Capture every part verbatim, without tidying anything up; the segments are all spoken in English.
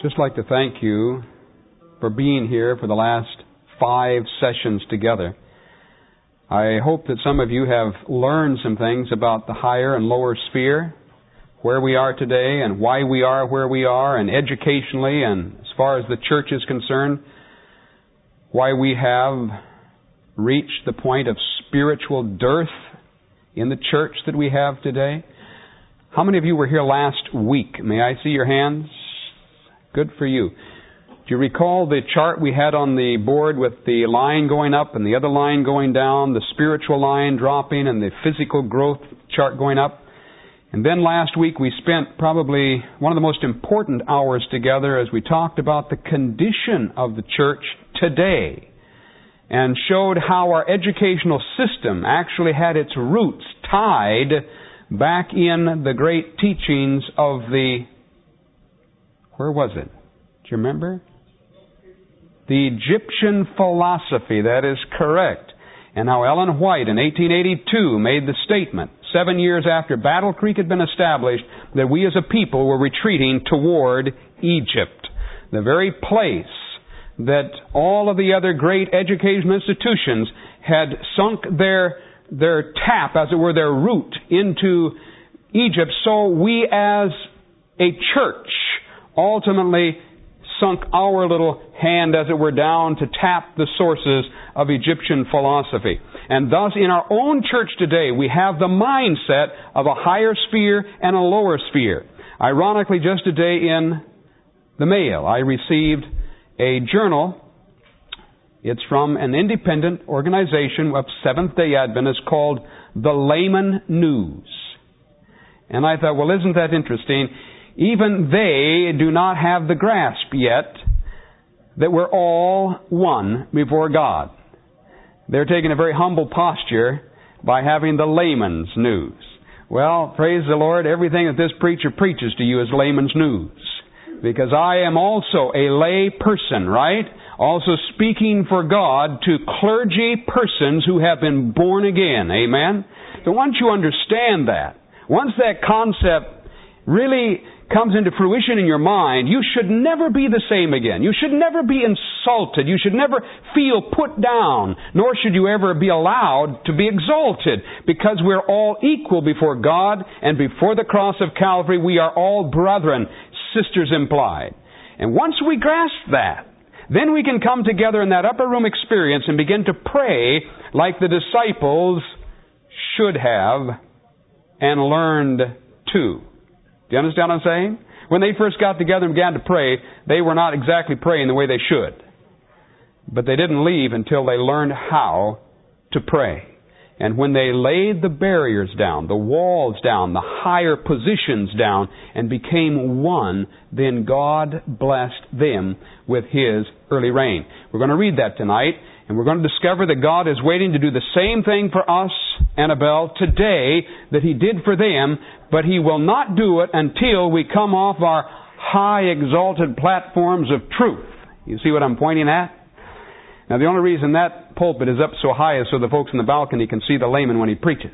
just like to thank you for being here for the last five sessions together. I hope that some of you have learned some things about the higher and lower sphere, where we are today and why we are where we are, and educationally and as far as the church is concerned, why we have reached the point of spiritual dearth in the church that we have today. How many of you were here last week? May I see your hands? Good for you. Do you recall the chart we had on the board with the line going up and the other line going down, the spiritual line dropping and the physical growth chart going up? And then last week we spent probably one of the most important hours together as we talked about the condition of the church today and showed how our educational system actually had its roots tied back in the great teachings of the, where was it? Do you remember? The Egyptian philosophy, that is correct. And how Ellen White in eighteen eighty-two made the statement, seven years after Battle Creek had been established, that we as a people were retreating toward Egypt, the very place that all of the other great educational institutions had sunk their their tap, as it were, their root into Egypt. So we as a church ultimately sunk our little hand, as it were, down to tap the sources of Egyptian philosophy. And thus, in our own church today, we have the mindset of a higher sphere and a lower sphere. Ironically, just today in the mail, I received a journal. It's from an independent organization of Seventh-day Adventists called The Layman News. And I thought, well, isn't that interesting? Even they do not have the grasp yet that we're all one before God. They're taking a very humble posture by having the layman's news. Well, praise the Lord, everything that this preacher preaches to you is layman's news. Because I am also a lay person, right? Also speaking for God to clergy persons who have been born again. Amen? So once you understand that, once that concept really comes into fruition in your mind, you should never be the same again. You should never be insulted. You should never feel put down, nor should you ever be allowed to be exalted, because we're all equal before God, and before the cross of Calvary we are all brethren, sisters implied. And once we grasp that, then we can come together in that upper room experience and begin to pray like the disciples should have and learned to. Do you understand what I'm saying? When they first got together and began to pray, they were not exactly praying the way they should. But they didn't leave until they learned how to pray. And when they laid the barriers down, the walls down, the higher positions down, and became one, then God blessed them with His early rain. We're going to read that tonight, and we're going to discover that God is waiting to do the same thing for us, Annabelle, today that He did for them, but He will not do it until we come off our high exalted platforms of truth. You see what I'm pointing at? Now, the only reason that pulpit is up so high is so the folks in the balcony can see the layman when he preaches.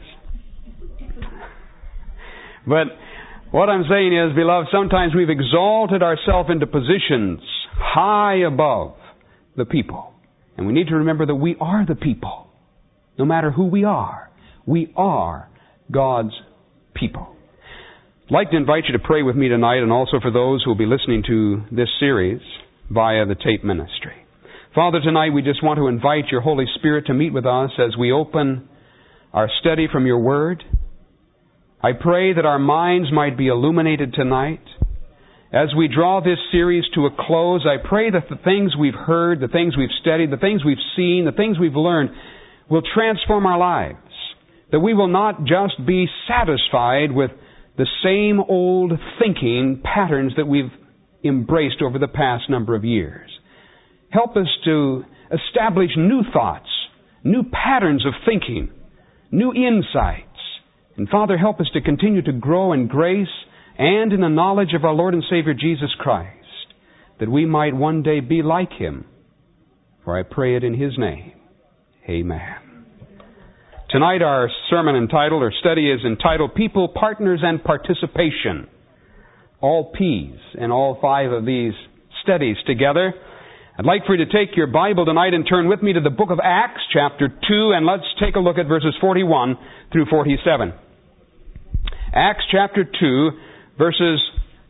But what I'm saying is, beloved, sometimes we've exalted ourselves into positions high above the people. And we need to remember that we are the people. No matter who we are, we are God's people. I'd like to invite you to pray with me tonight, and also for those who will be listening to this series via the tape ministry. Father, tonight we just want to invite Your Holy Spirit to meet with us as we open our study from Your Word. I pray that our minds might be illuminated tonight. As we draw this series to a close, I pray that the things we've heard, the things we've studied, the things we've seen, the things we've learned will transform our lives. That we will not just be satisfied with the same old thinking patterns that we've embraced over the past number of years. Help us to establish new thoughts, new patterns of thinking, new insights. And Father, help us to continue to grow in grace and in the knowledge of our Lord and Savior Jesus Christ, that we might one day be like Him. For I pray it in His name. Amen. Tonight our sermon entitled, or study is entitled, People, Partners, and Participation. All P's in all five of these studies together. I'd like for you to take your Bible tonight and turn with me to the book of Acts, chapter two, and let's take a look at verses forty-one through forty-seven. Acts chapter two, verses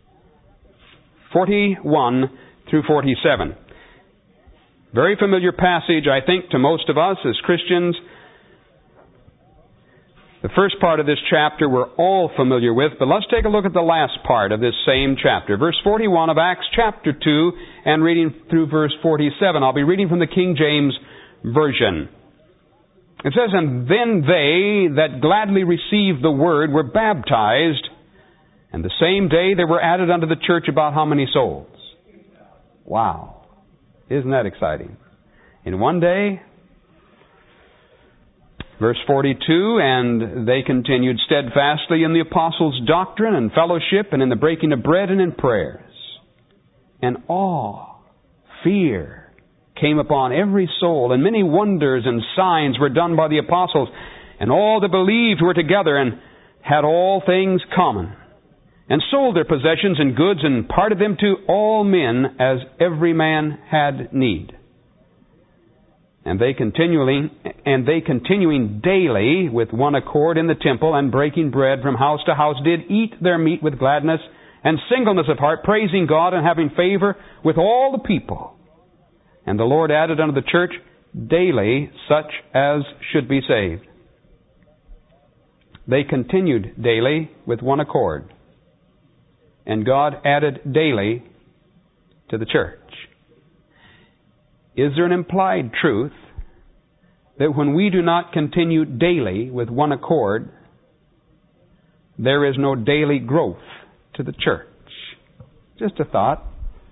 forty-one through forty-seven. Very familiar passage, I think, to most of us as Christians. The first part of this chapter we're all familiar with, but let's take a look at the last part of this same chapter. Verse forty-one of Acts chapter two, and reading through verse forty-seven. I'll be reading from the King James Version. It says, "And then they that gladly received the word were baptized, and the same day there were added unto the church about how many souls?" Wow. Isn't that exciting? In one day... Verse forty-two, "And they continued steadfastly in the apostles' doctrine and fellowship, and in the breaking of bread and in prayers. And awe, fear, came upon every soul, and many wonders and signs were done by the apostles. And all that believed were together, and had all things common, and sold their possessions and goods, and parted them to all men, as every man had need. And they continually, and they continuing daily with one accord in the temple, and breaking bread from house to house, did eat their meat with gladness and singleness of heart, praising God and having favor with all the people. And the Lord added unto the church daily such as should be saved." They continued daily with one accord, and God added daily to the church. Is there an implied truth that when we do not continue daily with one accord, there is no daily growth to the church? Just a thought.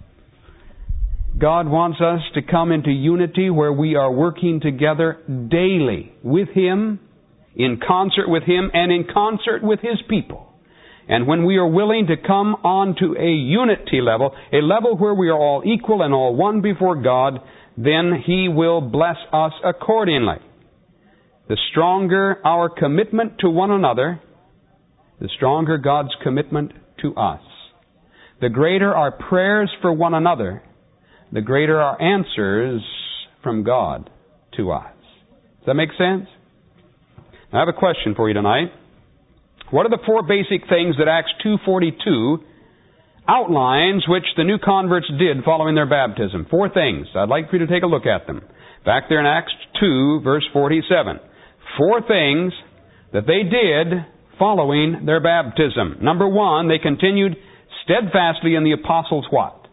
God wants us to come into unity where we are working together daily with Him, in concert with Him, and in concert with His people. And when we are willing to come on to a unity level, a level where we are all equal and all one before God, then He will bless us accordingly. The stronger our commitment to one another, the stronger God's commitment to us. The greater our prayers for one another, the greater our answers from God to us. Does that make sense? I have a question for you tonight. What are the four basic things that Acts two forty-two outlines which the new converts did following their baptism? Four things. I'd like for you to take a look at them. Back there in Acts two, verse forty-seven. Four things that they did following their baptism. Number one, they continued steadfastly in the apostles' what?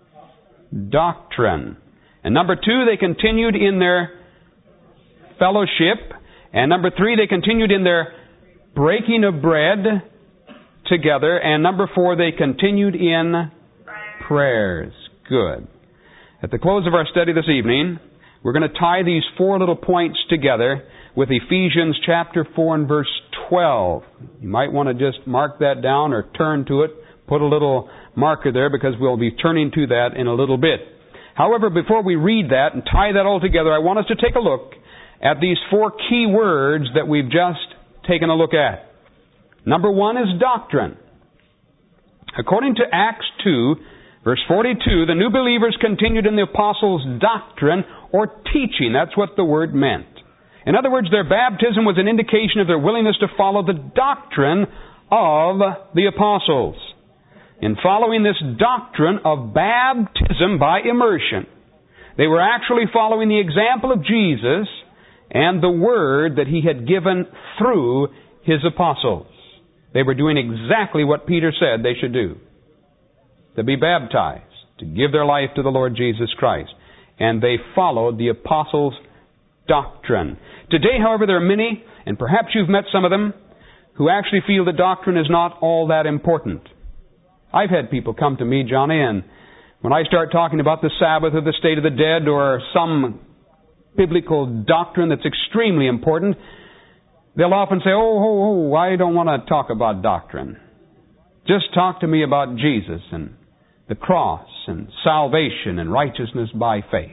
Doctrine. And number two, they continued in their fellowship. And number three, they continued in their breaking of bread together. And number four, they continued in prayers. Good. At the close of our study this evening, we're going to tie these four little points together with Ephesians chapter four and verse twelve. You might want to just mark that down or turn to it. Put a little marker there because we'll be turning to that in a little bit. However, before we read that and tie that all together, I want us to take a look at these four key words that we've just taken a look at. Number one is doctrine. According to Acts two, verse forty-two, the new believers continued in the apostles' doctrine or teaching. That's what the word meant. In other words, their baptism was an indication of their willingness to follow the doctrine of the apostles. In following this doctrine of baptism by immersion, they were actually following the example of Jesus and the word that He had given through His apostles. They were doing exactly what Peter said they should do. To be baptized, to give their life to the Lord Jesus Christ. And they followed the apostles' doctrine. Today, however, there are many, and perhaps you've met some of them, who actually feel the doctrine is not all that important. I've had people come to me, Johnny, and when I start talking about the Sabbath or the state of the dead or some biblical doctrine that's extremely important, they'll often say, oh, oh, oh, I don't want to talk about doctrine. Just talk to me about Jesus and the cross and salvation and righteousness by faith.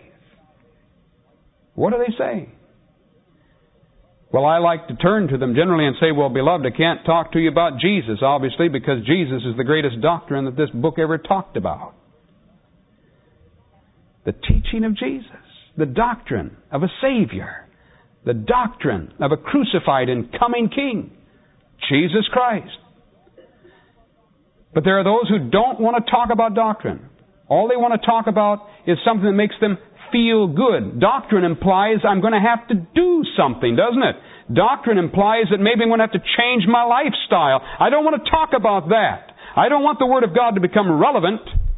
What do they say? Well, I like to turn to them generally and say, well, beloved, I can't talk to you about Jesus, obviously, because Jesus is the greatest doctrine that this book ever talked about. The teaching of Jesus. The doctrine of a Savior. The doctrine of a crucified and coming King. Jesus Christ. But there are those who don't want to talk about doctrine. All they want to talk about is something that makes them feel good. Doctrine implies I'm going to have to do something, doesn't it? Doctrine implies that maybe I'm going to have to change my lifestyle. I don't want to talk about that. I don't want the Word of God to become relevant.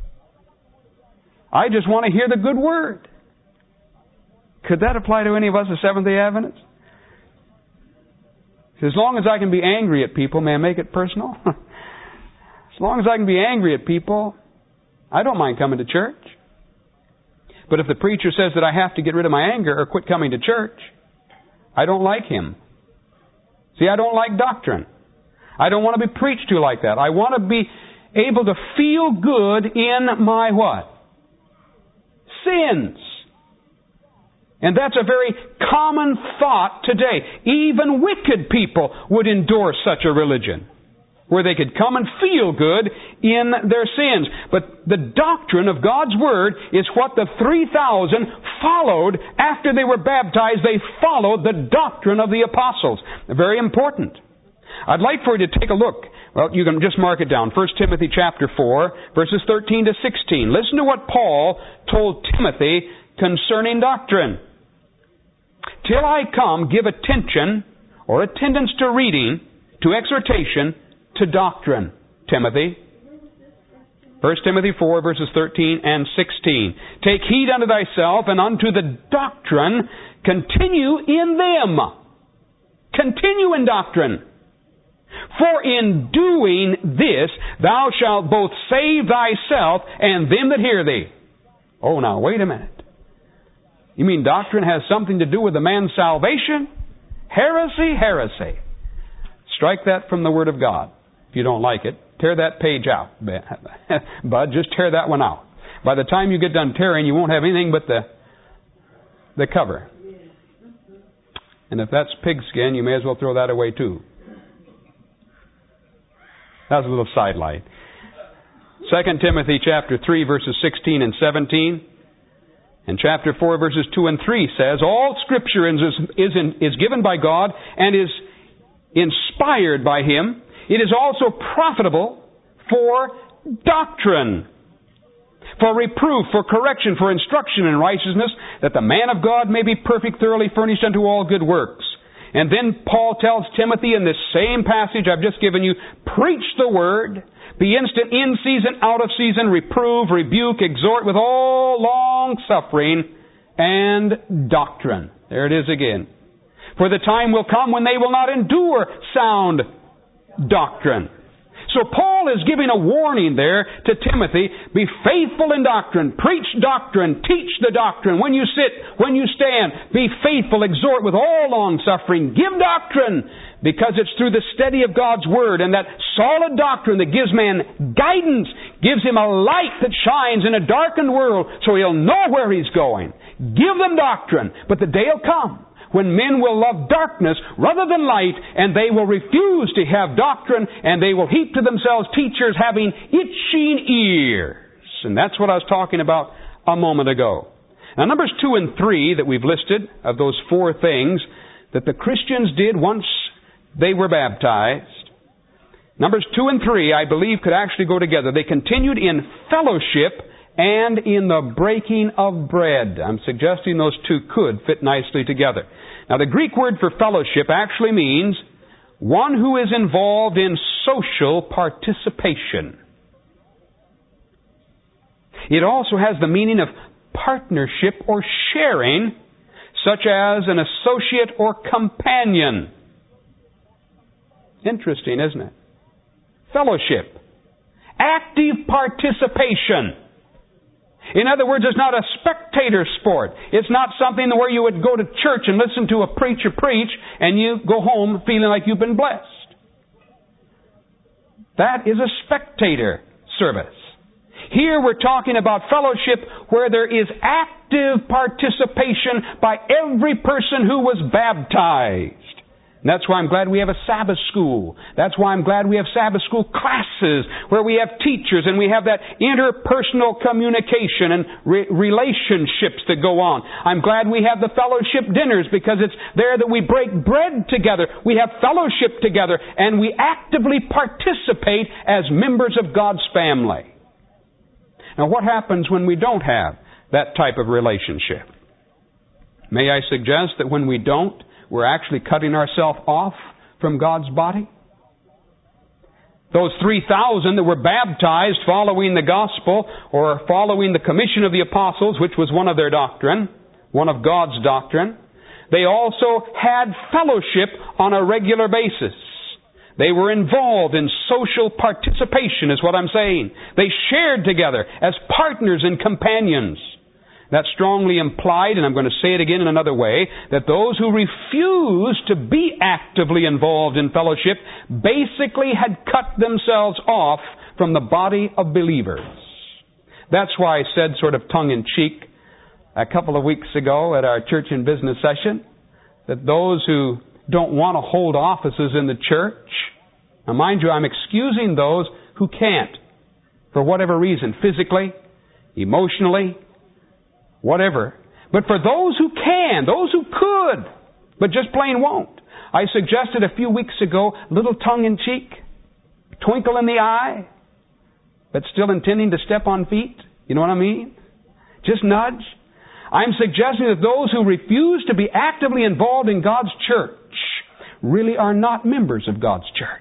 I just want to hear the good Word. Could that apply to any of us as Seventh-day Adventists? As long as I can be angry at people, may I make it personal? As long as I can be angry at people, I don't mind coming to church. But if the preacher says that I have to get rid of my anger or quit coming to church, I don't like him. See, I don't like doctrine. I don't want to be preached to like that. I want to be able to feel good in my what? Sins. And that's a very common thought today. Even wicked people would endorse such a religion, where they could come and feel good in their sins. But the doctrine of God's Word is what the three thousand followed after they were baptized. They followed the doctrine of the apostles. Very important. I'd like for you to take a look. Well, you can just mark it down. First Timothy chapter four, verses thirteen to sixteen. Listen to what Paul told Timothy concerning doctrine. Till I come, give attention or attendance to reading, to exhortation, to doctrine, Timothy. First Timothy four, verses thirteen and sixteen. Take heed unto thyself and unto the doctrine. Continue in them. Continue in doctrine. For in doing this, thou shalt both save thyself and them that hear thee. Oh, now, wait a minute. You mean doctrine has something to do with a man's salvation? Heresy, heresy. Strike that from the Word of God. If you don't like it, tear that page out. Bud, just tear that one out. By the time you get done tearing, you won't have anything but the, the cover. And if that's pigskin, you may as well throw that away too. That was a little sidelight. Second Timothy chapter three, verses sixteen and seventeen. And chapter four, verses two and three says, all Scripture is, is, in, is given by God and is inspired by Him. It is also profitable for doctrine, for reproof, for correction, for instruction in righteousness, that the man of God may be perfect, thoroughly furnished unto all good works. And then Paul tells Timothy in this same passage I've just given you, preach the Word, be instant in season, out of season, reprove, rebuke, exhort with all long suffering and doctrine. There it is again. For the time will come when they will not endure sound doctrine. So Paul is giving a warning there to Timothy. Be faithful in doctrine. Preach doctrine. Teach the doctrine. When you sit, when you stand, be faithful. Exhort with all long suffering. Give doctrine. Because it's through the study of God's Word and that solid doctrine that gives man guidance, gives him a light that shines in a darkened world so he'll know where he's going. Give them doctrine. But the day will come when men will love darkness rather than light, and they will refuse to have doctrine, and they will heap to themselves teachers having itching ears. And that's what I was talking about a moment ago. Now, Numbers two and three that we've listed, of those four things that the Christians did once they were baptized, Numbers two and three, I believe, could actually go together. They continued in fellowship and in the breaking of bread. I'm suggesting those two could fit nicely together. Now, the Greek word for fellowship actually means one who is involved in social participation. It also has the meaning of partnership or sharing, such as an associate or companion. Interesting, isn't it? Fellowship. Active participation. In other words, it's not a spectator sport. It's not something where you would go to church and listen to a preacher preach and you go home feeling like you've been blessed. That is a spectator service. Here we're talking about fellowship where there is active participation by every person who was baptized. And that's why I'm glad we have a Sabbath school. That's why I'm glad we have Sabbath school classes where we have teachers and we have that interpersonal communication and re- relationships that go on. I'm glad we have the fellowship dinners because it's there that we break bread together. We have fellowship together and we actively participate as members of God's family. Now what happens when we don't have that type of relationship? May I suggest that when we don't, we're actually cutting ourselves off from God's body? Those three thousand that were baptized following the gospel or following the commission of the apostles, which was one of their doctrine, one of God's doctrine, they also had fellowship on a regular basis. They were involved in social participation, is what I'm saying. They shared together as partners and companions. That strongly implied, and I'm going to say it again in another way, that those who refused to be actively involved in fellowship basically had cut themselves off from the body of believers. That's why I said sort of tongue-in-cheek a couple of weeks ago at our church and business session that those who don't want to hold offices in the church, now mind you, I'm excusing those who can't for whatever reason, physically, emotionally, whatever. But for those who can, those who could, but just plain won't. I suggested a few weeks ago, little tongue-in-cheek, twinkle in the eye, but still intending to step on feet. You know what I mean? Just nudge. I'm suggesting that those who refuse to be actively involved in God's church really are not members of God's church.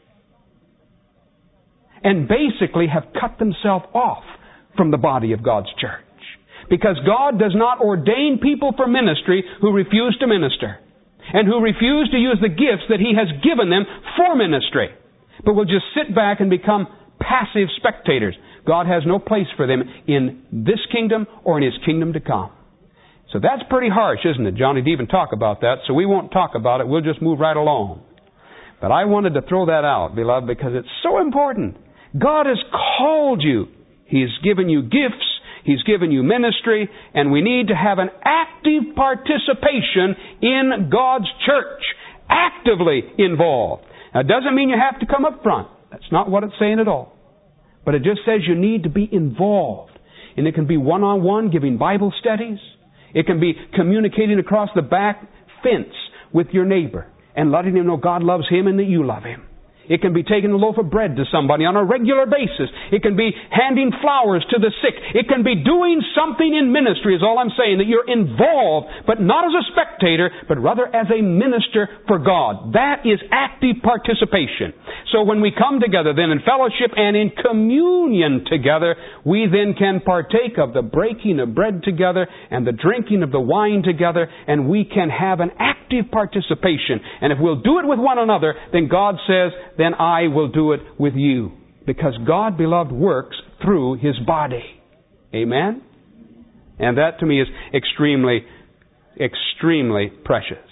And basically have cut themselves off from the body of God's church. Because God does not ordain people for ministry who refuse to minister. And who refuse to use the gifts that He has given them for ministry. But will just sit back and become passive spectators. God has no place for them in this kingdom or in His kingdom to come. So that's pretty harsh, isn't it? Johnny didn't even talk about that, so we won't talk about it. We'll just move right along. But I wanted to throw that out, beloved, because it's so important. God has called you. He's given you gifts. He's given you ministry, and we need to have an active participation in God's church. Actively involved. Now, it doesn't mean you have to come up front. That's not what it's saying at all. But it just says you need to be involved. And it can be one-on-one, giving Bible studies. It can be communicating across the back fence with your neighbor and letting him know God loves him and that you love him. It can be taking a loaf of bread to somebody on a regular basis. It can be handing flowers to the sick. It can be doing something in ministry, is all I'm saying, that you're involved, but not as a spectator, but rather as a minister for God. That is active participation. So when we come together then in fellowship and in communion together, we then can partake of the breaking of bread together and the drinking of the wine together, and we can have an active participation. And if we'll do it with one another, then God says, then I will do it with you. Because God, beloved, works through His body. Amen? And that to me is extremely, extremely precious.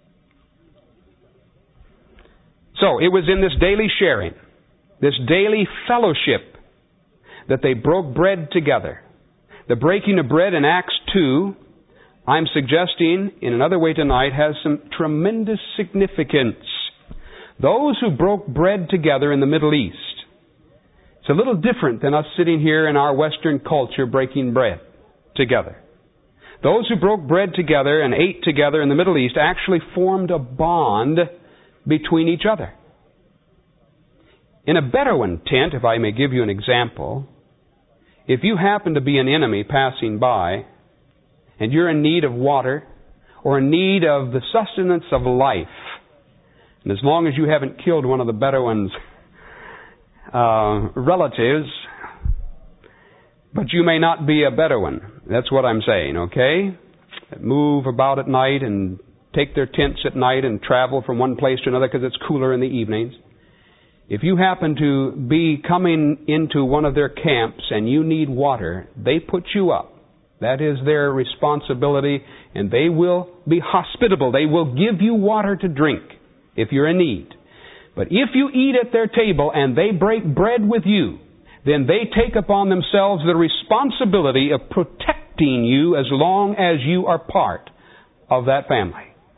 So, it was in this daily sharing, this daily fellowship, that they broke bread together. The breaking of bread in Acts two, I'm suggesting in another way tonight, has some tremendous significance. Those who broke bread together in the Middle East, it's a little different than us sitting here in our Western culture breaking bread together. Those who broke bread together and ate together in the Middle East actually formed a bond between each other. In a Bedouin tent, if I may give you an example, if you happen to be an enemy passing by and you're in need of water or in need of the sustenance of life, and as long as you haven't killed one of the Bedouins' uh, relatives, but you may not be a Bedouin. That's what I'm saying, okay? Move about at night and take their tents at night and travel from one place to another because it's cooler in the evenings. If you happen to be coming into one of their camps and you need water, they put you up. That is their responsibility, and they will be hospitable. They will give you water to drink if you're in need. But if you eat at their table and they break bread with you, then they take upon themselves the responsibility of protecting you as long as you are part of that family.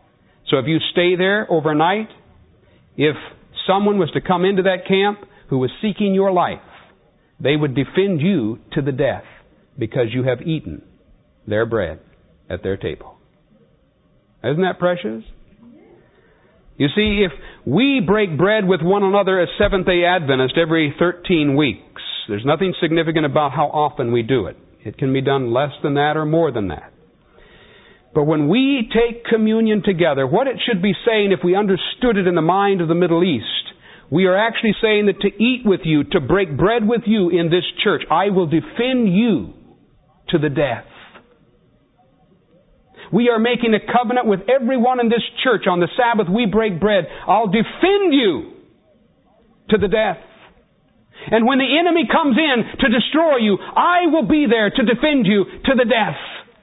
So if you stay there overnight, if someone was to come into that camp who was seeking your life, they would defend you to the death because you have eaten their bread at their table. Isn't that precious? You see, if we break bread with one another as Seventh-day Adventists every thirteen weeks, there's nothing significant about how often we do it. It can be done less than that or more than that. But when we take communion together, what it should be saying if we understood it in the mind of the Middle East, we are actually saying that to eat with you, to break bread with you in this church, I will defend you to the death. We are making a covenant with everyone in this church. On the Sabbath we break bread. I'll defend you to the death. And when the enemy comes in to destroy you, I will be there to defend you to the death.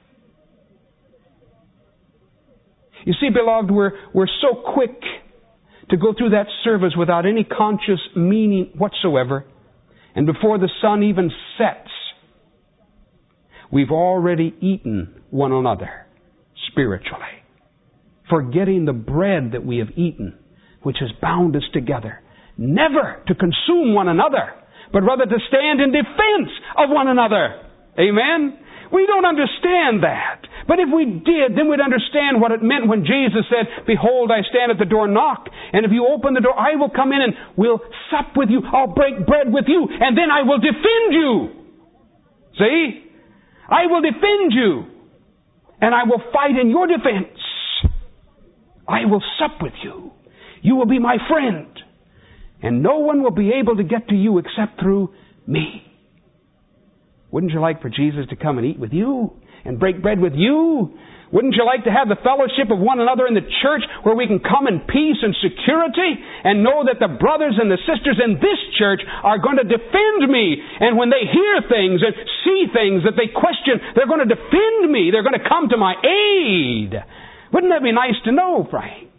You see, beloved, we're, we're so quick to go through that service without any conscious meaning whatsoever. And before the sun even sets, we've already eaten one another spiritually, forgetting the bread that we have eaten, which has bound us together, never to consume one another, but rather to stand in defense of one another. Amen? We don't understand that. But if we did, then we'd understand what it meant when Jesus said, behold, I stand at the door and knock. And if you open the door, I will come in and will sup with you. I'll break bread with you. And then I will defend you. See? I will defend you. And I will fight in your defense. I will sup with you. You will be my friend. And no one will be able to get to you except through me. Wouldn't you like for Jesus to come and eat with you and break bread with you? Wouldn't you like to have the fellowship of one another in the church where we can come in peace and security and know that the brothers and the sisters in this church are going to defend me? And when they hear things and see things that they question, they're going to defend me. They're going to come to my aid. Wouldn't that be nice to know, Frank?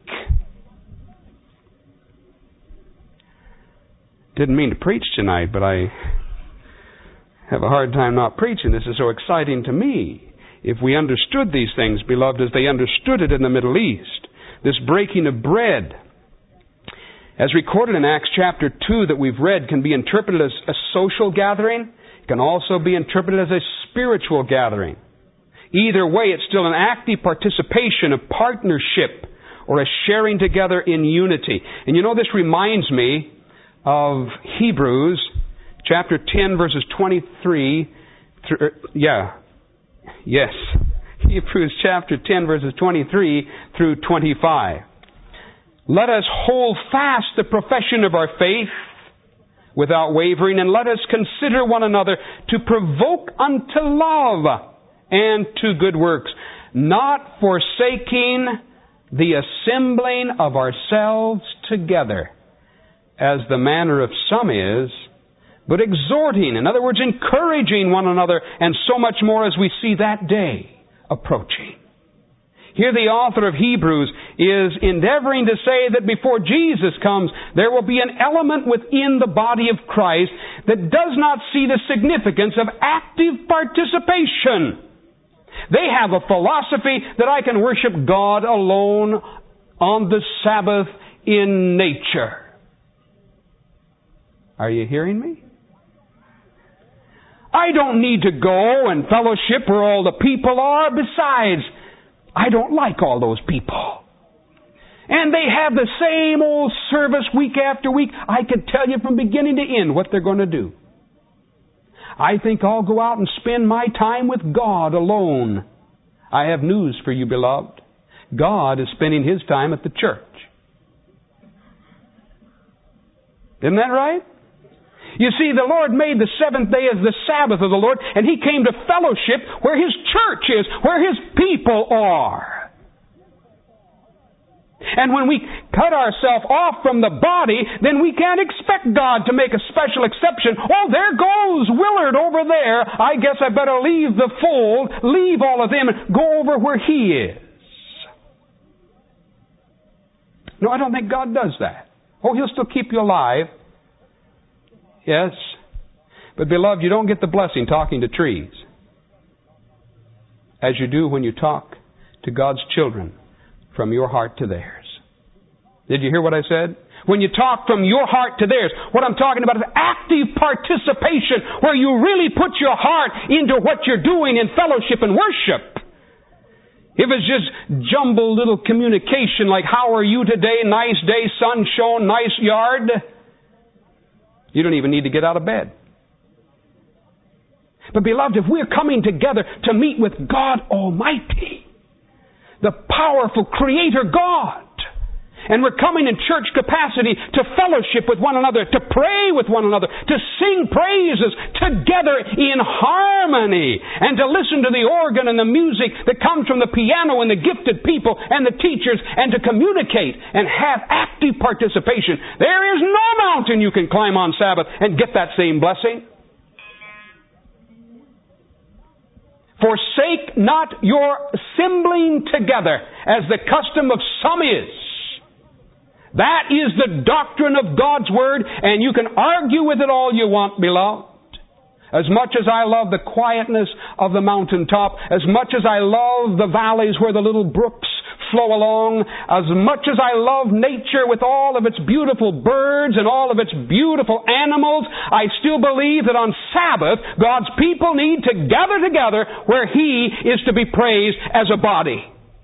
Didn't mean to preach tonight, but I have a hard time not preaching. This is so exciting to me. If we understood these things, beloved, as they understood it in the Middle East, this breaking of bread, as recorded in Acts chapter two that we've read, can be interpreted as a social gathering. It can also be interpreted as a spiritual gathering. Either way, it's still an active participation, a partnership, or a sharing together in unity. And you know, this reminds me of Hebrews chapter ten, verses twenty-three through, yeah, yes, Hebrews chapter ten, verses twenty-three through twenty-five. Let us hold fast the profession of our faith without wavering, and let us consider one another to provoke unto love and to good works, not forsaking the assembling of ourselves together, as the manner of some is, but exhorting, in other words, encouraging one another, and so much more as we see that day approaching. Here the author of Hebrews is endeavoring to say that before Jesus comes, there will be an element within the body of Christ that does not see the significance of active participation. They have a philosophy that I can worship God alone on the Sabbath in nature. Are you hearing me? I don't need to go and fellowship where all the people are. Besides, I don't like all those people. And they have the same old service week after week. I can tell you from beginning to end what they're going to do. I think I'll go out and spend my time with God alone. I have news for you, beloved. God is spending His time at the church. Isn't that right? You see, the Lord made the seventh day as the Sabbath of the Lord, and He came to fellowship where His church is, where His people are. And when we cut ourselves off from the body, then we can't expect God to make a special exception. Oh, there goes Willard over there. I guess I better leave the fold, leave all of them, and go over where he is. No, I don't think God does that. Oh, He'll still keep you alive. Yes. But beloved, you don't get the blessing talking to trees as you do when you talk to God's children from your heart to theirs. Did you hear what I said? When you talk from your heart to theirs, what I'm talking about is active participation, where you really put your heart into what you're doing in fellowship and worship. If it's just jumbled little communication like, how are you today? Nice day, sun shone, nice yard. You don't even need to get out of bed. But beloved, if we're coming together to meet with God Almighty, the powerful Creator God, and we're coming in church capacity to fellowship with one another, to pray with one another, to sing praises together in harmony, and to listen to the organ and the music that comes from the piano and the gifted people and the teachers, and to communicate and have active participation. There is no mountain you can climb on Sabbath and get that same blessing. Forsake not your assembling together, as the custom of some is. That is the doctrine of God's Word, and you can argue with it all you want, beloved. As much as I love the quietness of the mountaintop, as much as I love the valleys where the little brooks flow along, as much as I love nature with all of its beautiful birds and all of its beautiful animals, I still believe that on Sabbath, God's people need to gather together where He is to be praised as a body.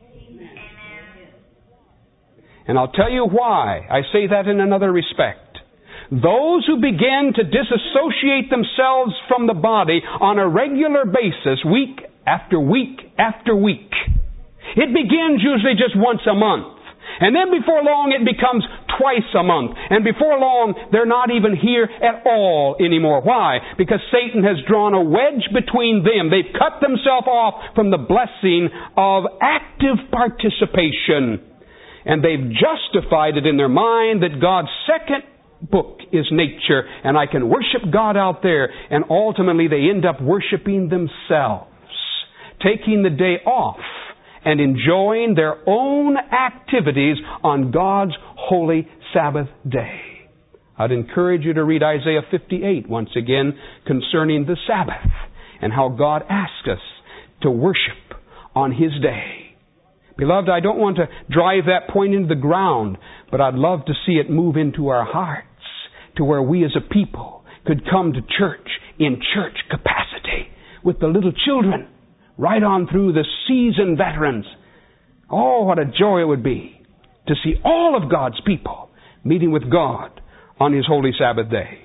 And I'll tell you why I say that in another respect. Those who begin to disassociate themselves from the body on a regular basis, week after week after week, it begins usually just once a month. And then before long it becomes twice a month. And before long they're not even here at all anymore. Why? Because Satan has drawn a wedge between them. They've cut themselves off from the blessing of active participation. And they've justified it in their mind that God's second book is nature, and I can worship God out there. And ultimately they end up worshiping themselves, taking the day off and enjoying their own activities on God's holy Sabbath day. I'd encourage you to read Isaiah fifty-eight once again concerning the Sabbath and how God asks us to worship on His day. Beloved, I don't want to drive that point into the ground, but I'd love to see it move into our hearts to where we as a people could come to church in church capacity with the little children right on through the seasoned veterans. Oh, what a joy it would be to see all of God's people meeting with God on His holy Sabbath day.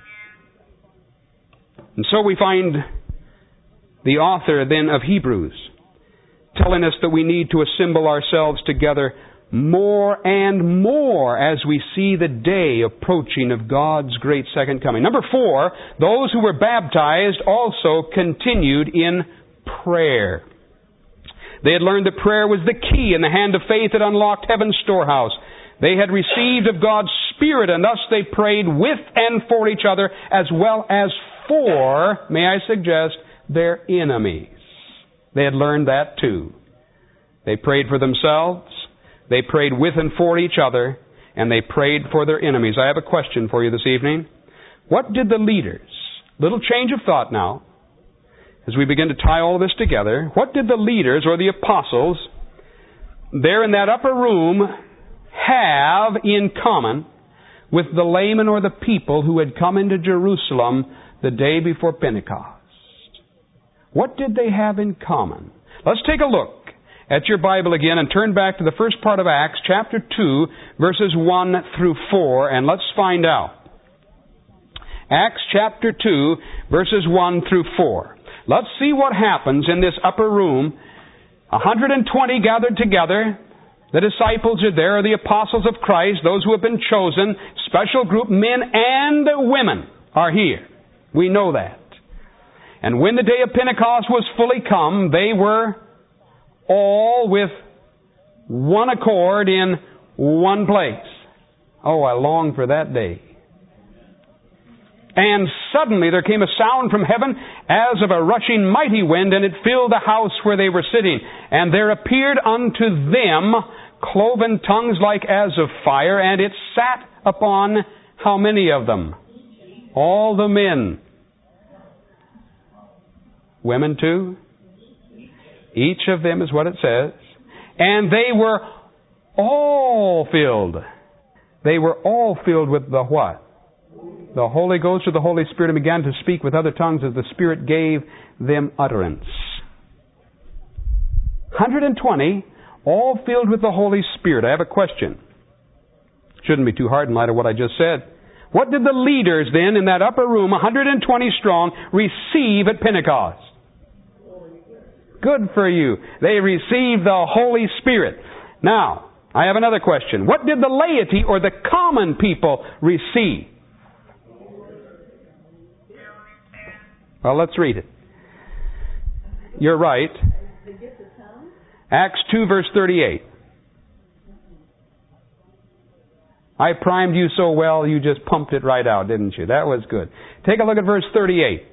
And so we find the author then of Hebrews telling us that we need to assemble ourselves together more and more as we see the day approaching of God's great second coming. Number four, those who were baptized also continued in prayer. They had learned that prayer was the key in the hand of faith that unlocked heaven's storehouse. They had received of God's Spirit, and thus they prayed with and for each other, as well as for, may I suggest, their enemies. They had learned that too. They prayed for themselves, they prayed with and for each other, and they prayed for their enemies. I have a question for you this evening. What did the leaders, little change of thought now, as we begin to tie all this together, what did the leaders or the apostles there in that upper room have in common with the laymen or the people who had come into Jerusalem the day before Pentecost? What did they have in common? Let's take a look at your Bible again and turn back to the first part of Acts, chapter two, verses one through four, and let's find out. Acts chapter two, verses one through four. Let's see what happens in this upper room. one hundred twenty gathered together. The disciples are there, the apostles of Christ, those who have been chosen, special group, men and women are here. We know that. And when the day of Pentecost was fully come, they were all with one accord in one place. Oh, I long for that day. And suddenly there came a sound from heaven as of a rushing mighty wind, and it filled the house where they were sitting. And there appeared unto them cloven tongues like as of fire, and it sat upon how many of them? All the men. Women too? Each of them is what it says. And they were all filled. They were all filled with the what? The Holy Ghost or the Holy Spirit, and began to speak with other tongues as the Spirit gave them utterance. one hundred twenty, all filled with the Holy Spirit. I have a question. Shouldn't be too hard in light of what I just said. What did the leaders then in that upper room, one hundred twenty strong, receive at Pentecost? Good for you. They received the Holy Spirit. Now, I have another question. What did the laity or the common people receive? Well, let's read it. You're right. Acts two, verse thirty-eight. I primed you so well, you just pumped it right out, didn't you? That was good. Take a look at verse thirty-eight.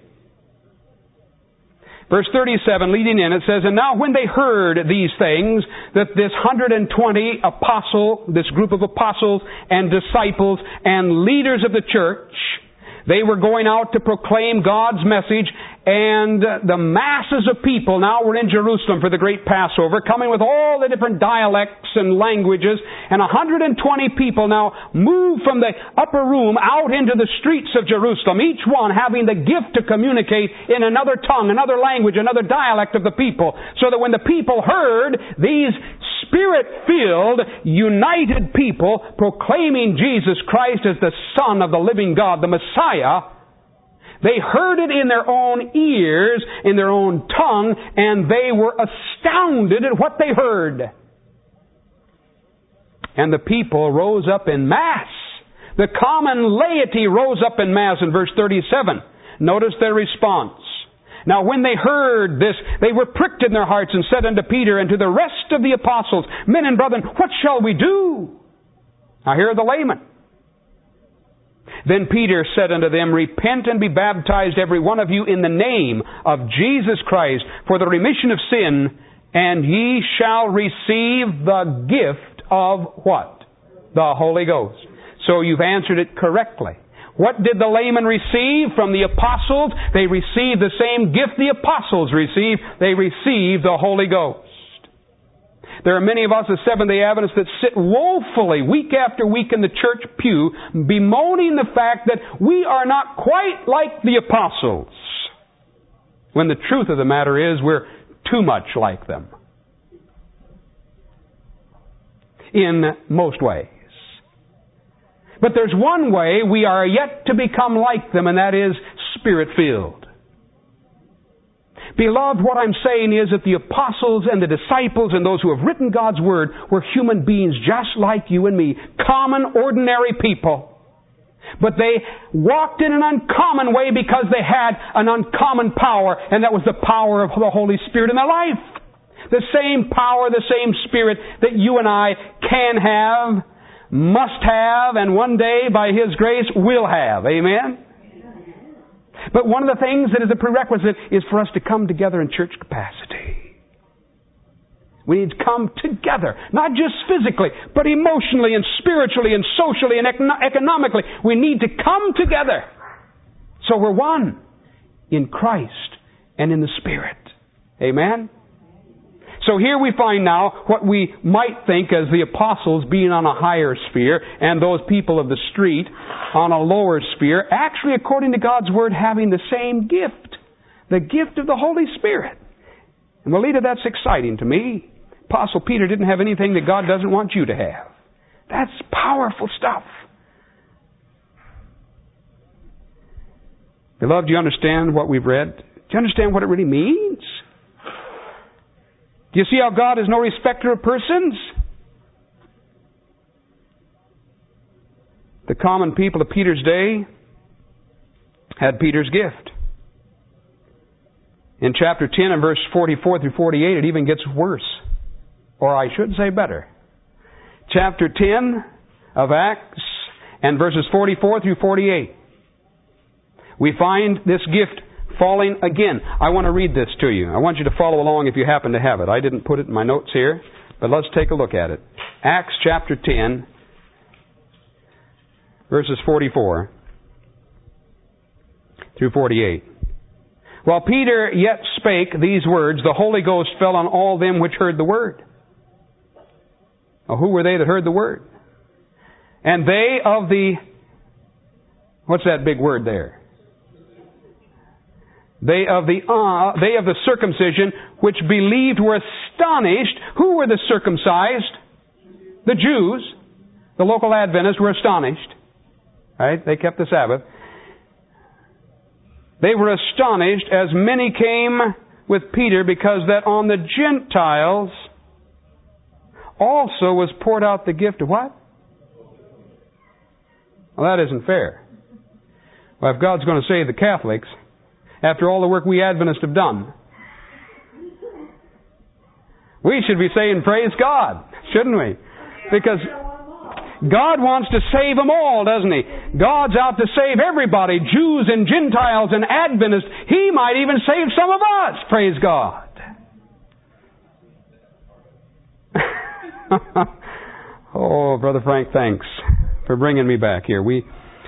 Verse thirty-seven, leading in, it says, And now when they heard these things, that this one hundred twenty apostle, this group of apostles and disciples and leaders of the church, they were going out to proclaim God's message, and the masses of people now were in Jerusalem for the great Passover, coming with all the different dialects and languages, and one hundred twenty people now moved from the upper room out into the streets of Jerusalem, each one having the gift to communicate in another tongue, another language, another dialect of the people, so that when the people heard these Spirit-filled, united people proclaiming Jesus Christ as the Son of the living God, the Messiah, they heard it in their own ears, in their own tongue, and they were astounded at what they heard. And the people rose up in mass. The common laity rose up in mass in verse thirty-seven. Notice their response. Now when they heard this, they were pricked in their hearts and said unto Peter and to the rest of the apostles, Men and brethren, what shall we do? Now here are the laymen. Then Peter said unto them, Repent and be baptized every one of you in the name of Jesus Christ for the remission of sin, and ye shall receive the gift of what? The Holy Ghost. So you've answered it correctly. What did the laymen receive from the apostles? They received the same gift the apostles received. They received the Holy Ghost. There are many of us as Seventh-day Adventists that sit woefully week after week in the church pew, bemoaning the fact that we are not quite like the apostles, when the truth of the matter is we're too much like them in most ways. But there's one way we are yet to become like them, and that is Spirit-filled. Beloved, what I'm saying is that the apostles and the disciples and those who have written God's Word were human beings just like you and me, common, ordinary people. But they walked in an uncommon way because they had an uncommon power, and that was the power of the Holy Spirit in their life. The same power, the same Spirit that you and I can have, must have, and one day, by His grace, will have. Amen? But one of the things that is a prerequisite is for us to come together in church capacity. We need to come together, not just physically, but emotionally and spiritually and socially and econ- economically. We need to come together. So we're one in Christ and in the Spirit. Amen? So here we find now what we might think as the apostles being on a higher sphere and those people of the street on a lower sphere, actually according to God's Word having the same gift, the gift of the Holy Spirit. And Melita, that's exciting to me. Apostle Peter didn't have anything that God doesn't want you to have. That's powerful stuff. Beloved, do you understand what we've read? Do you understand what it really means? Do you see how God is no respecter of persons? The common people of Peter's day had Peter's gift. In chapter ten and verse forty-four through forty-eight, it even gets worse. Or I should say better. Chapter ten of Acts and verses forty-four through forty-eight. We find this gift falling again. I want to read this to you. I want you to follow along if you happen to have it. I didn't put it in my notes here, but let's take a look at it. Acts chapter ten, verses forty-four through forty-eight. While Peter yet spake these words, the Holy Ghost fell on all them which heard the word. Oh, who were they that heard the word? And they of the, what's that big word there? They of the uh, they of the circumcision which believed were astonished. Who were the circumcised? The Jews. The local Adventists were astonished. Right? They kept the Sabbath. They were astonished as many came with Peter, because that on the Gentiles also was poured out the gift of what? Well, that isn't fair. Well, if God's going to save the Catholics, after all the work we Adventists have done, we should be saying, praise God, shouldn't we? Because God wants to save them all, doesn't He? God's out to save everybody, Jews and Gentiles and Adventists. He might even save some of us, praise God. Oh, Brother Frank, thanks for bringing me back here. We,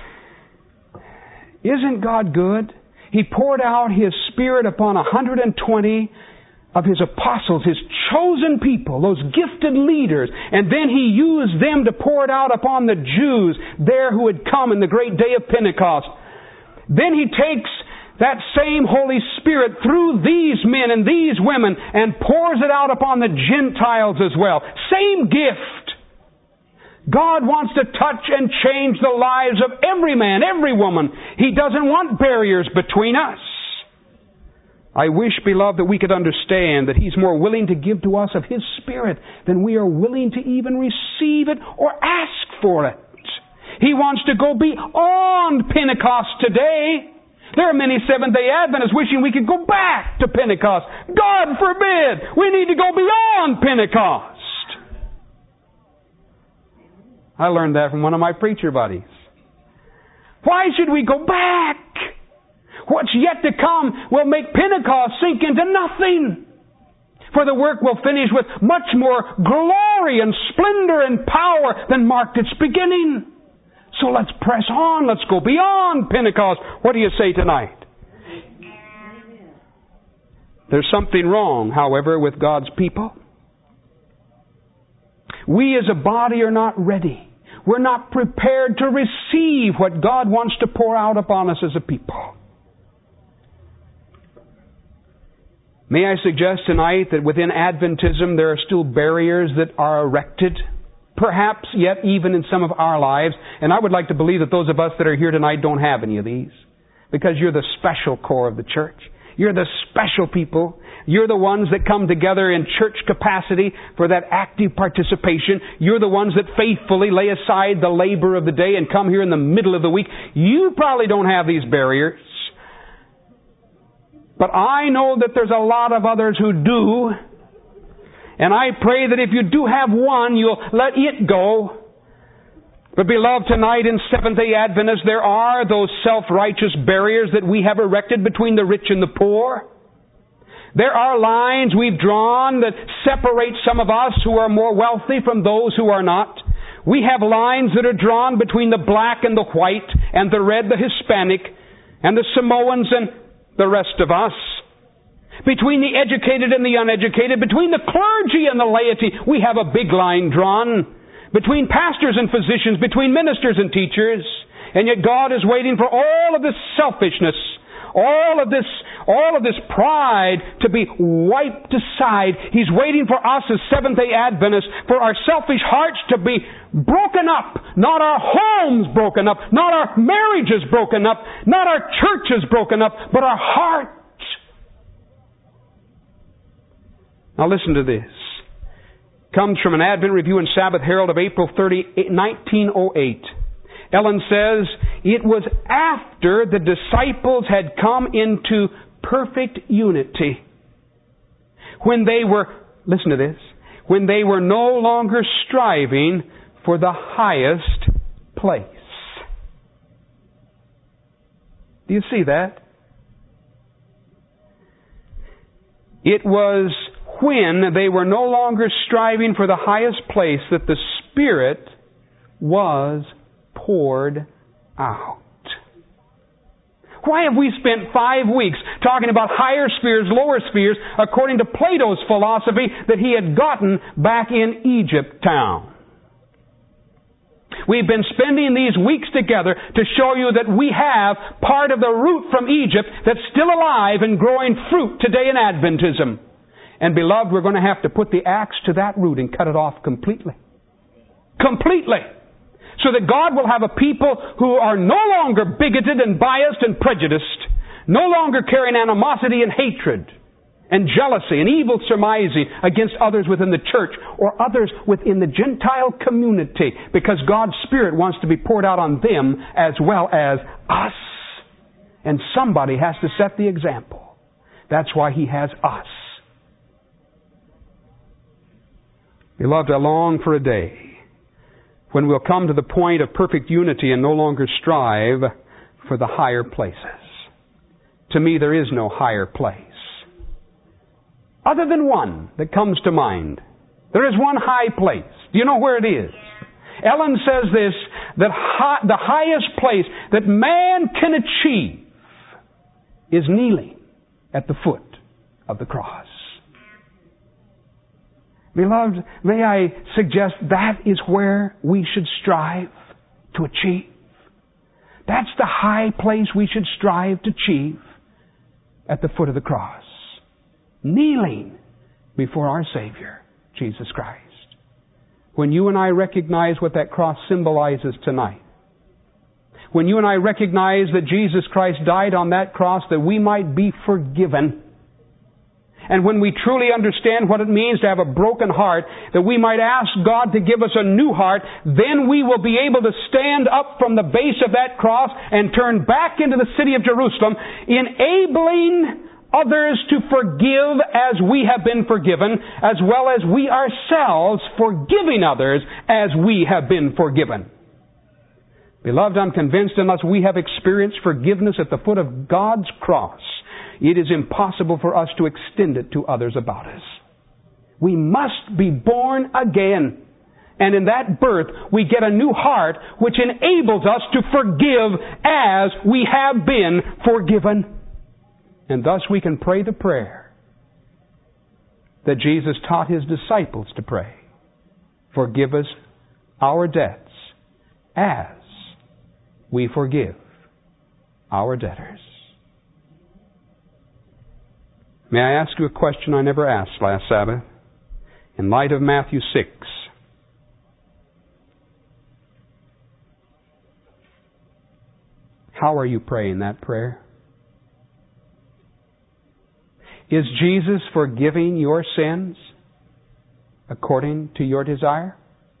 isn't God good? He poured out His Spirit upon one hundred twenty of His apostles, His chosen people, those gifted leaders, and then He used them to pour it out upon the Jews there who had come in the great day of Pentecost. Then He takes that same Holy Spirit through these men and these women and pours it out upon the Gentiles as well. Same gift. God wants to touch and change the lives of every man, every woman. He doesn't want barriers between us. I wish, beloved, that we could understand that He's more willing to give to us of His Spirit than we are willing to even receive it or ask for it. He wants to go beyond Pentecost today. There are many Seventh-day Adventists wishing we could go back to Pentecost. God forbid! We need to go beyond Pentecost. I learned that from one of my preacher buddies. Why should we go back? What's yet to come will make Pentecost sink into nothing. For the work will finish with much more glory and splendor and power than marked its beginning. So let's press on. Let's go beyond Pentecost. What do you say tonight? There's something wrong, however, with God's people. We as a body are not ready. We're not prepared to receive what God wants to pour out upon us as a people. May I suggest tonight that within Adventism there are still barriers that are erected, perhaps yet even in some of our lives. And I would like to believe that those of us that are here tonight don't have any of these, because you're the special core of the church. You're the special people. You're the ones that come together in church capacity for that active participation. You're the ones that faithfully lay aside the labor of the day and come here in the middle of the week. You probably don't have these barriers. But I know that there's a lot of others who do. And I pray that if you do have one, you'll let it go. But beloved, tonight in Seventh-day Adventists, there are those self-righteous barriers that we have erected between the rich and the poor. There are lines we've drawn that separate some of us who are more wealthy from those who are not. We have lines that are drawn between the black and the white, and the red, the Hispanic, and the Samoans and the rest of us. Between the educated and the uneducated, between the clergy and the laity, we have a big line drawn. Between pastors and physicians, between ministers and teachers. And yet God is waiting for all of this selfishness, all of this, all of this pride to be wiped aside. He's waiting for us as Seventh-day Adventists, for our selfish hearts to be broken up. Not our homes broken up, not our marriages broken up, not our churches broken up, but our hearts. Now listen to this. Comes from an Advent Review and Sabbath Herald of April thirtieth, nineteen oh eight. Ellen says, it was after the disciples had come into perfect unity, when they were, listen to this, when they were no longer striving for the highest place. Do you see that? It was when they were no longer striving for the highest place that the Spirit was poured out. Why have we spent five weeks talking about higher spheres, lower spheres, according to Plato's philosophy that he had gotten back in Egypt town? We've been spending these weeks together to show you that we have part of the root from Egypt that's still alive and growing fruit today in Adventism. And beloved, we're going to have to put the axe to that root and cut it off completely. Completely. So that God will have a people who are no longer bigoted and biased and prejudiced, no longer carrying animosity and hatred and jealousy and evil surmising against others within the church or others within the Gentile community, because God's Spirit wants to be poured out on them as well as us. And somebody has to set the example. That's why He has us. Beloved, I long for a day when we'll come to the point of perfect unity and no longer strive for the higher places. To me, there is no higher place. Other than one that comes to mind. There is one high place. Do you know where it is? Ellen says this, that high, the highest place that man can achieve is kneeling at the foot of the cross. Beloved, may I suggest that is where we should strive to achieve. That's the high place we should strive to achieve, at the foot of the cross. Kneeling before our Savior, Jesus Christ. When you and I recognize what that cross symbolizes tonight, when you and I recognize that Jesus Christ died on that cross that we might be forgiven, and when we truly understand what it means to have a broken heart, that we might ask God to give us a new heart, then we will be able to stand up from the base of that cross and turn back into the city of Jerusalem, enabling others to forgive as we have been forgiven, as well as we ourselves forgiving others as we have been forgiven. Beloved, I'm convinced unless we have experienced forgiveness at the foot of God's cross, it is impossible for us to extend it to others about us. We must be born again. And in that birth, we get a new heart which enables us to forgive as we have been forgiven. And thus we can pray the prayer that Jesus taught His disciples to pray. Forgive us our debts as we forgive our debtors. May I ask you a question I never asked last Sabbath? In light of Matthew six, how are you praying that prayer? Is Jesus forgiving your sins according to your desire?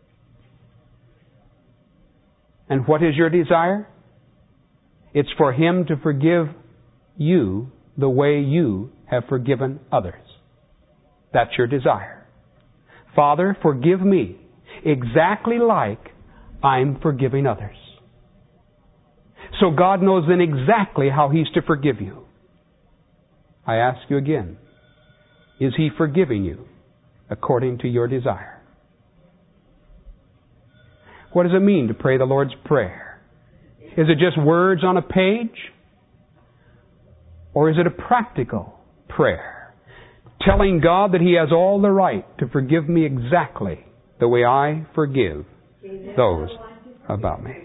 And what is your desire? It's for Him to forgive you the way you have forgiven others. That's your desire. Father, forgive me exactly like I'm forgiving others. So God knows then exactly how He's to forgive you. I ask you again, is He forgiving you according to your desire? What does it mean to pray the Lord's Prayer? Is it just words on a page? Or is it a practical prayer, telling God that He has all the right to forgive me exactly the way I forgive those about me?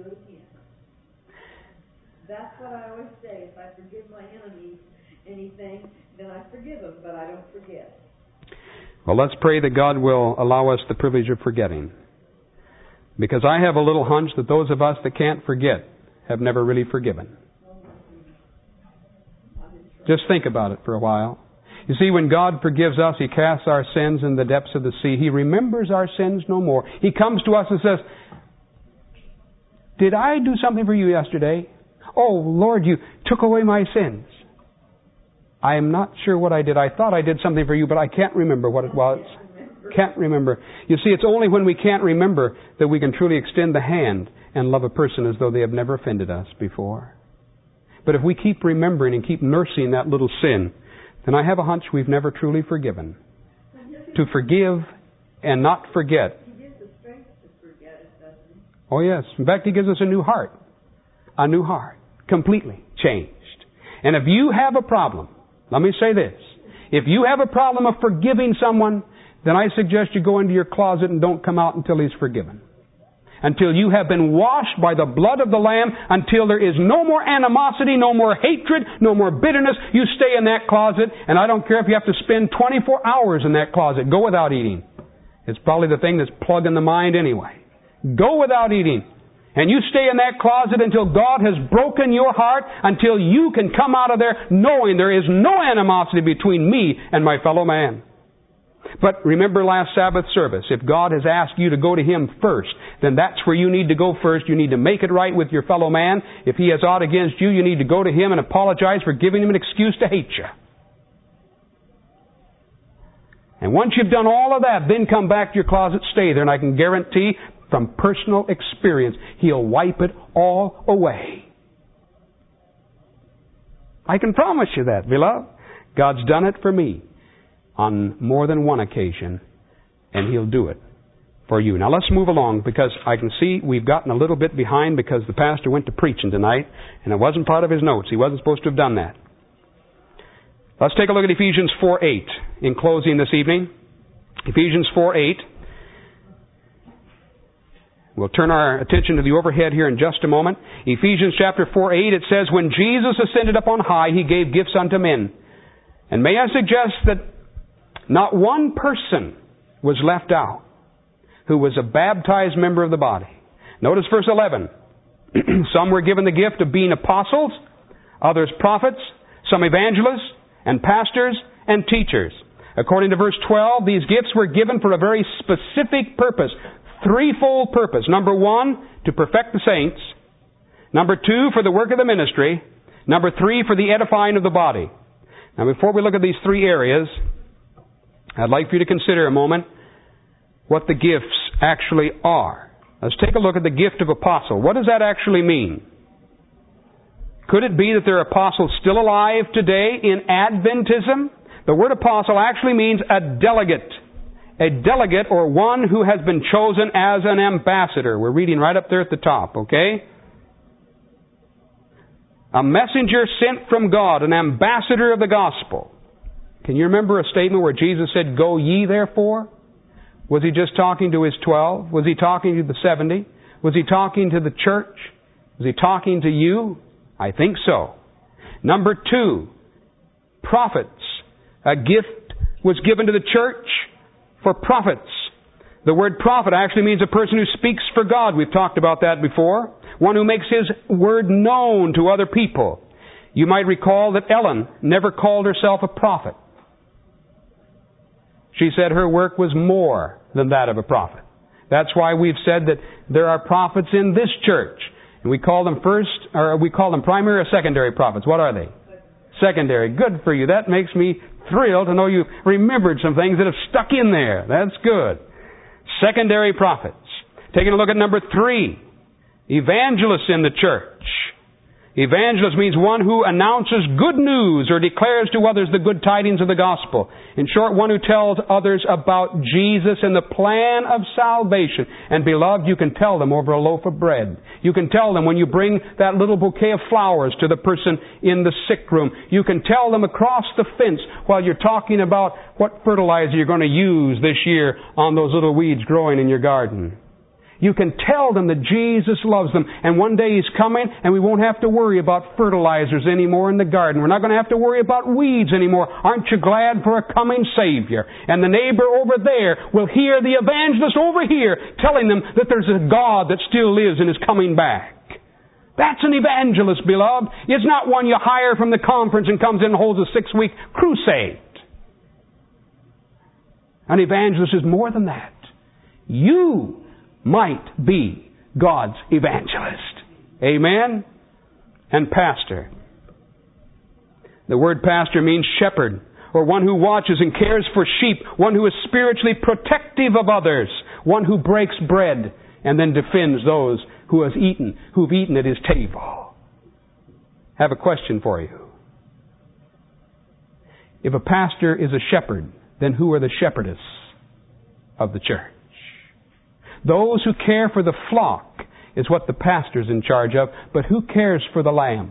That's what I always say. If I forgive my enemies anything, then I forgive them, but I don't forget. Well, let's pray that God will allow us the privilege of forgetting. Because I have a little hunch that those of us that can't forget have never really forgiven. Just think about it for a while. You see, when God forgives us, He casts our sins in the depths of the sea. He remembers our sins no more. He comes to us and says, did I do something for you yesterday? Oh, Lord, you took away my sins. I am not sure what I did. I thought I did something for you, but I can't remember what it was. Can't remember. You see, it's only when we can't remember that we can truly extend the hand and love a person as though they have never offended us before. But if we keep remembering and keep nursing that little sin, then I have a hunch we've never truly forgiven. To forgive and not forget. He gives us strength to forget it, doesn't He? Oh yes. In fact, He gives us a new heart. A new heart. Completely changed. And if you have a problem, let me say this. If you have a problem of forgiving someone, then I suggest you go into your closet and don't come out until he's forgiven. until you have been washed by the blood of the Lamb, until there is no more animosity, no more hatred, no more bitterness. You stay in that closet, and I don't care if you have to spend twenty-four hours in that closet. Go without eating. It's probably the thing that's plugging the mind anyway. Go without eating. And you stay in that closet until God has broken your heart, until you can come out of there knowing there is no animosity between me and my fellow man. But remember last Sabbath service, if God has asked you to go to Him first, then that's where you need to go first. You need to make it right with your fellow man. If he has aught against you, you need to go to Him and apologize for giving him an excuse to hate you. And once you've done all of that, then come back to your closet, stay there, and I can guarantee from personal experience, He'll wipe it all away. I can promise you that, beloved. God's done it for me on more than one occasion, and He'll do it for you. Now let's move along, because I can see we've gotten a little bit behind because the pastor went to preaching tonight, and it wasn't part of his notes. He wasn't supposed to have done that. Let's take a look at Ephesians four eight in closing this evening. Ephesians four eight. We'll turn our attention to the overhead here in just a moment. Ephesians chapter four eight, it says, when Jesus ascended up on high, He gave gifts unto men. And may I suggest that not one person was left out who was a baptized member of the body. Notice verse eleven. Some were given the gift of being apostles, others prophets, some evangelists, and pastors and teachers. According to verse twelve, these gifts were given for a very specific purpose. Threefold purpose. Number one, to perfect the saints. Number two, for the work of the ministry. Number three, for the edifying of the body. Now before we look at these three areas, I'd like for you to consider a moment what the gifts actually are. Let's take a look at the gift of apostle. What does that actually mean? Could it be that there are apostles still alive today in Adventism? The word apostle actually means a delegate. A delegate, or one who has been chosen as an ambassador. We're reading right up there at the top, okay? A messenger sent from God, an ambassador of the gospel. Can you remember a statement where Jesus said, go ye therefore? Was He just talking to His twelve? Was He talking to the seventy? Was He talking to the church? Was He talking to you? I think so. Number two, prophets. A gift was given to the church for prophets. The word prophet actually means a person who speaks for God. We've talked about that before. One who makes His word known to other people. You might recall that Ellen never called herself a prophet. She said her work was more than that of a prophet. That's why we've said that there are prophets in this church. And we call them first, or we call them primary or secondary prophets. What are they? Secondary. Good for you. That makes me thrilled to know you remembered some things that have stuck in there. That's good. Secondary prophets. Taking a look at number three. Evangelists in the church. Evangelist means one who announces good news or declares to others the good tidings of the gospel. In short, one who tells others about Jesus and the plan of salvation. And beloved, you can tell them over a loaf of bread. You can tell them when you bring that little bouquet of flowers to the person in the sick room. You can tell them across the fence while you're talking about what fertilizer you're going to use this year on those little weeds growing in your garden. You can tell them that Jesus loves them, and one day He's coming, and we won't have to worry about fertilizers anymore in the garden. We're not going to have to worry about weeds anymore. Aren't you glad for a coming Savior? And the neighbor over there will hear the evangelist over here telling them that there's a God that still lives and is coming back. That's an evangelist, beloved. It's not one you hire from the conference and comes in and holds a six-week crusade. An evangelist is more than that. You might be God's evangelist. Amen? And pastor. The word pastor means shepherd, or one who watches and cares for sheep, one who is spiritually protective of others, one who breaks bread and then defends those who have eaten, who've eaten at his table. I have a question for you. If a pastor is a shepherd, then who are the shepherdess of the church? Those who care for the flock is what the pastor's in charge of, but who cares for the lambs?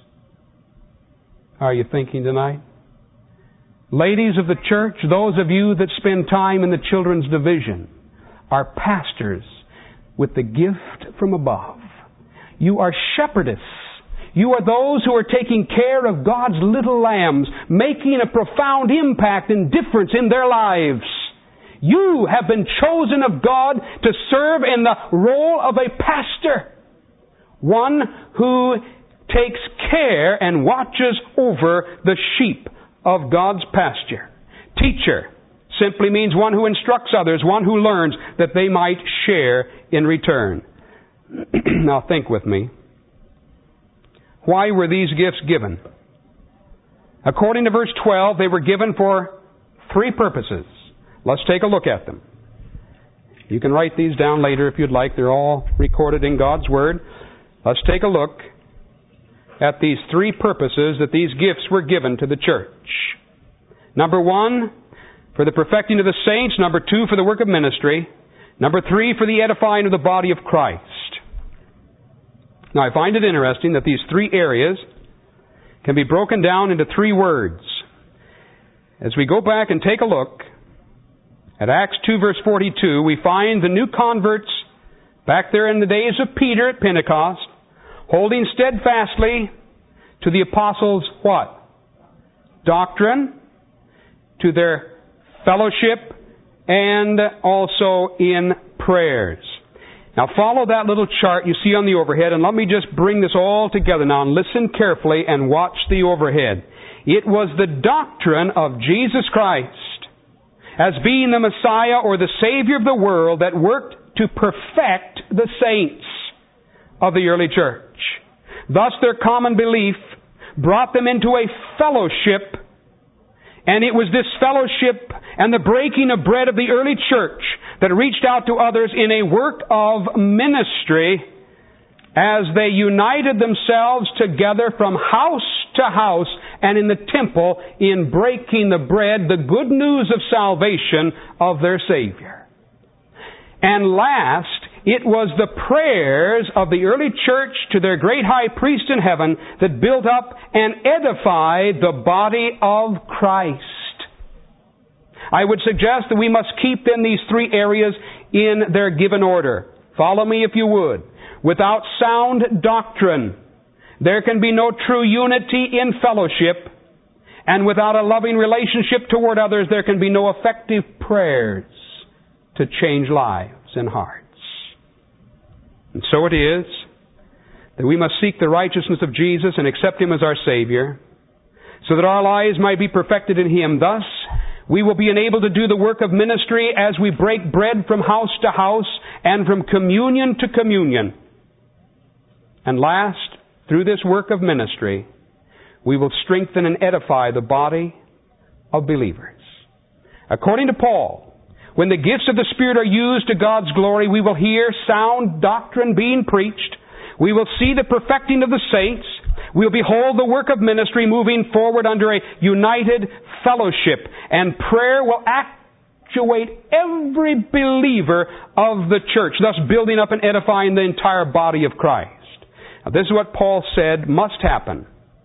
Are you thinking tonight? Ladies of the church, those of you that spend time in the children's division are pastors. with the gift from above. You are shepherdess. You are those who are taking care of God's little lambs, making a profound impact and difference in their lives. You have been chosen of God to serve in the role of a pastor, one who takes care and watches over the sheep of God's pasture. Teacher simply means one who instructs others, one who learns that they might share in return. Now think with me. Why were these gifts given? According to verse twelve, they were given for three purposes. Let's take a look at them. You can write these down later if you'd like. They're all recorded in God's Word. Let's take a look at these three purposes that these gifts were given to the church. Number one, for the perfecting of the saints. Number two, for the work of ministry. Number three, for the edifying of the body of Christ. Now, I find it interesting that these three areas can be broken down into three words. As we go back and take a look at Acts two, verse forty-two, we find the new converts back there in the days of Peter at Pentecost, holding steadfastly to the apostles' what? Doctrine, to their fellowship, and also in prayers. Now follow that little chart you see on the overhead, and let me just bring this all together now, and listen carefully and watch the overhead. It was the doctrine of Jesus Christ as being the Messiah or the Savior of the world that worked to perfect the saints of the early church. Thus their common belief brought them into a fellowship, and it was this fellowship and the breaking of bread of the early church that reached out to others in a work of ministry as they united themselves together from house to house and in the temple in breaking the bread, the good news of salvation of their Savior. And last, it was the prayers of the early church to their great high priest in heaven that built up and edified the body of Christ. I would suggest that we must keep then these three areas in their given order. Follow me if you would. Without sound doctrine, there can be no true unity in fellowship, and without a loving relationship toward others, there can be no effective prayers to change lives and hearts. And so it is that we must seek the righteousness of Jesus and accept Him as our Savior, so that our lives might be perfected in Him. Thus, we will be enabled to do the work of ministry as we break bread from house to house and from communion to communion. And last, through this work of ministry, we will strengthen and edify the body of believers. According to Paul, when the gifts of the Spirit are used to God's glory, we will hear sound doctrine being preached. We will see the perfecting of the saints. We will behold the work of ministry moving forward under a united fellowship. And prayer will actuate every believer of the church, thus building up and edifying the entire body of Christ. Now, this is what Paul said must happen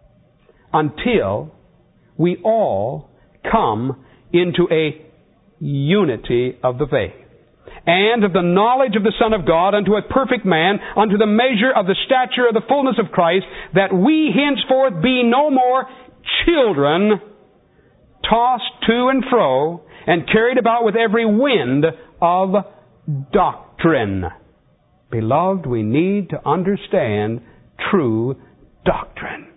until we all come into a unity of the faith, and of the knowledge of the Son of God, unto a perfect man, unto the measure of the stature of the fullness of Christ, that we henceforth be no more children, tossed to and fro, and carried about with every wind of doctrine. Beloved, we need to understand true doctrine.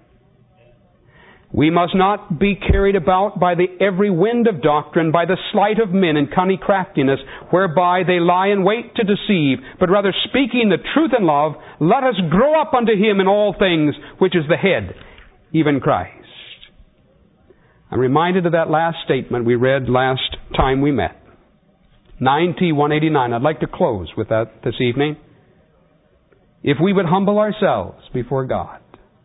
We must not be carried about by the every wind of doctrine, by the sleight of men and cunning craftiness, whereby they lie in wait to deceive, but rather speaking the truth in love, let us grow up unto Him in all things, which is the head, even Christ. I'm reminded of that last statement we read last time we met. nine T one eighty-nine. I'd like to close with that this evening. If we would humble ourselves before God,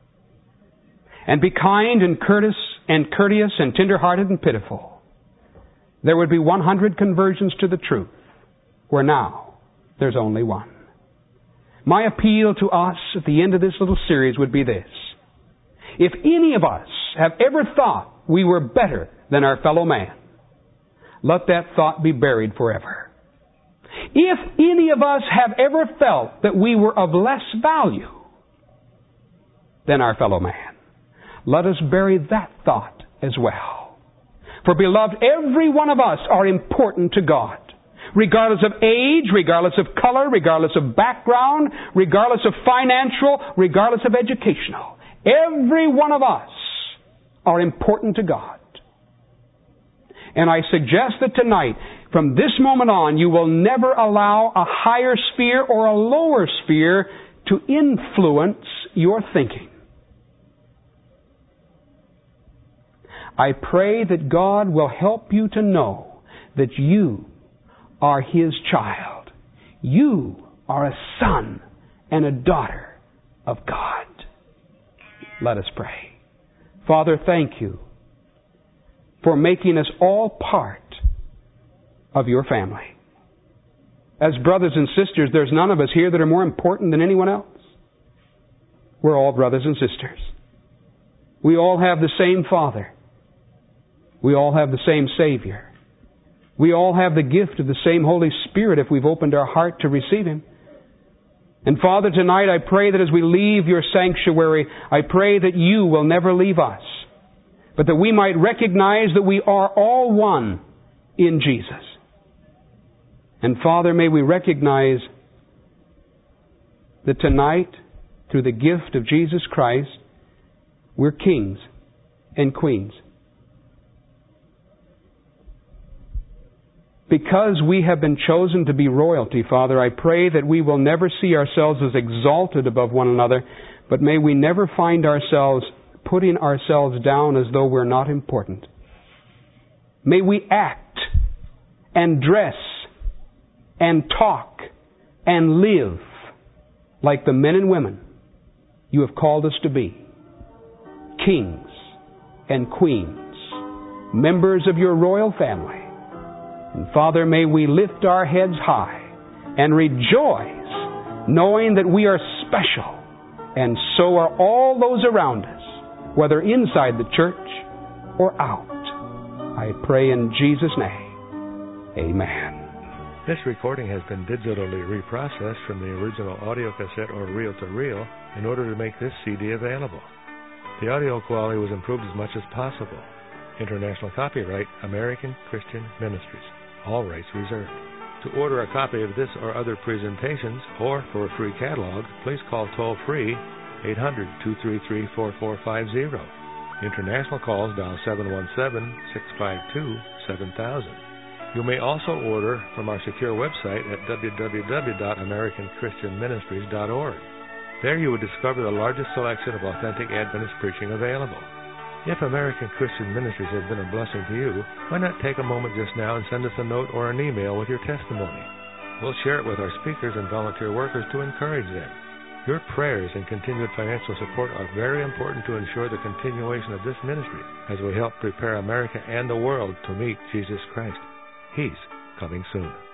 and be kind and courteous and courteous and tender-hearted and pitiful, there would be one hundred conversions to the truth, where now there's only one. My appeal to us at the end of this little series would be this. If any of us have ever thought we were better than our fellow man, let that thought be buried forever. If any of us have ever felt that we were of less value than our fellow man, let us bury that thought as well. For, beloved, every one of us are important to God. Regardless of age, regardless of color, regardless of background, regardless of financial, regardless of educational. Every one of us are important to God. And I suggest that tonight, from this moment on, you will never allow a higher sphere or a lower sphere to influence your thinking. I pray that God will help you to know that you are His child. You are a son and a daughter of God. Let us pray. Father, thank you for making us all part of your family. As brothers and sisters, there's none of us here that are more important than anyone else. We're all brothers and sisters. We all have the same Father. We all have the same Savior. We all have the gift of the same Holy Spirit if we've opened our heart to receive Him. And Father, tonight I pray that as we leave your sanctuary, I pray that you will never leave us, but that we might recognize that we are all one in Jesus. And Father, may we recognize that tonight, through the gift of Jesus Christ, we're kings and queens. Because we have been chosen to be royalty, Father, I pray that we will never see ourselves as exalted above one another, but may we never find ourselves putting ourselves down as though we're not important. May we act and dress and talk and live like the men and women you have called us to be. Kings and queens, members of your royal family. And Father, may we lift our heads high and rejoice knowing that we are special, and so are all those around us, whether inside the church or out. I pray in Jesus' name. Amen. This recording has been digitally reprocessed from the original audio cassette or reel-to-reel in order to make this C D available. The audio quality was improved as much as possible. International copyright, American Christian Ministries. All rights reserved. To order a copy of this or other presentations, or for a free catalog, please call toll-free eight hundred, two three three, four four five zero. International calls dial seven one seven, six five two, seven thousand. You may also order from our secure website at w w w dot american christian ministries dot org. There you will discover the largest selection of authentic Adventist preaching available. If American Christian Ministries has been a blessing to you, why not take a moment just now and send us a note or an email with your testimony? We'll share it with our speakers and volunteer workers to encourage them. Your prayers and continued financial support are very important to ensure the continuation of this ministry as we help prepare America and the world to meet Jesus Christ. He's coming soon.